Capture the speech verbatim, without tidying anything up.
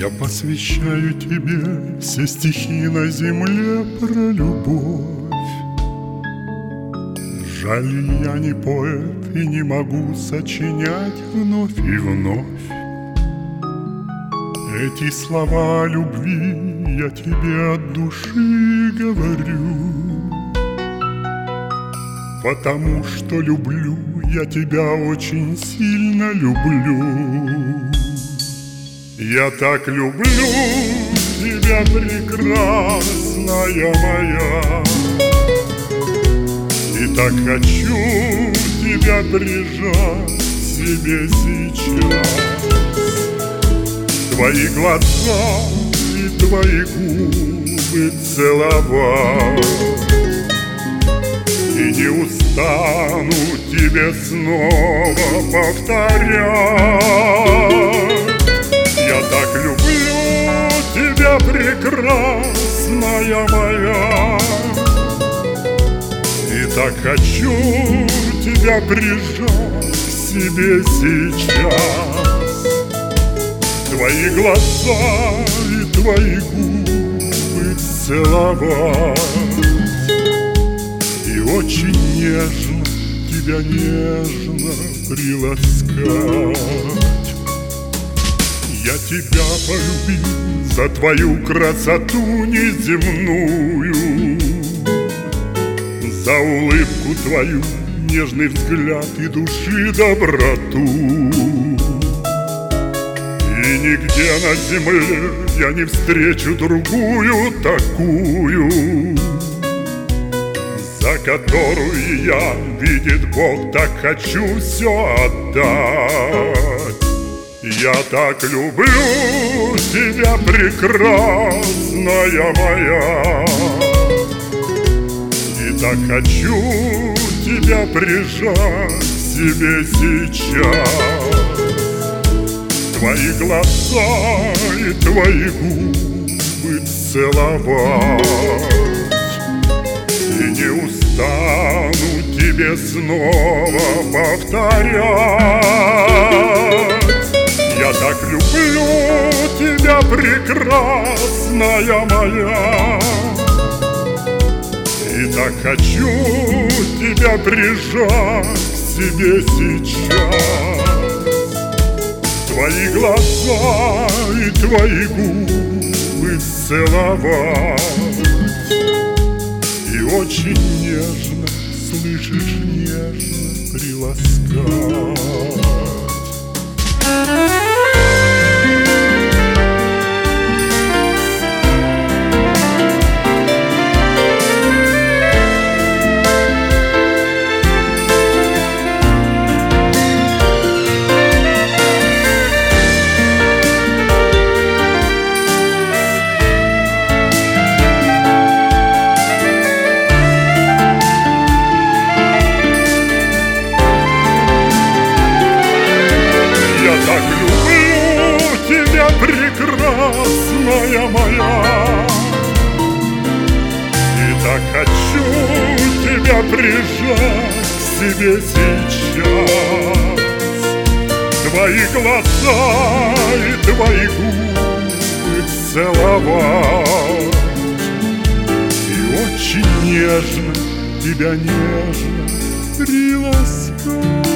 Я посвящаю тебе все стихи на земле про любовь. Жаль, я не поэт и не могу сочинять вновь и вновь. Эти слова о любви я тебе от души говорю, потому что люблю я тебя, очень сильно люблю. Я так люблю тебя, прекрасная моя, и так хочу тебя прижать к себе сейчас. Твои глаза и твои губы целовать, и не устану тебе снова повторять. Я так люблю тебя, прекрасная моя, и так хочу тебя прижать к себе сейчас. Твои глаза и твои губы целовать, и очень нежно тебя нежно приласкать. Я тебя полюбил за твою красоту неземную, за улыбку твою, нежный взгляд и души доброту. И нигде на земле я не встречу другую такую, за которую я, видит Бог, так хочу все отдать. Я так люблю тебя, прекрасная моя, и так хочу тебя прижать к себе сейчас. Твои глаза и твои губы целовать, и не устану тебе снова повторять. Я так люблю тебя, прекрасная моя, и так хочу тебя прижать к себе сейчас. Твои глаза и твои губы целовать, и очень нежно, слышишь, нежно приласкать. Прекрасная моя, и так хочу тебя прижать к себе сейчас. Твои глаза и твои губы целовать, и очень нежно тебя нежно приласкать.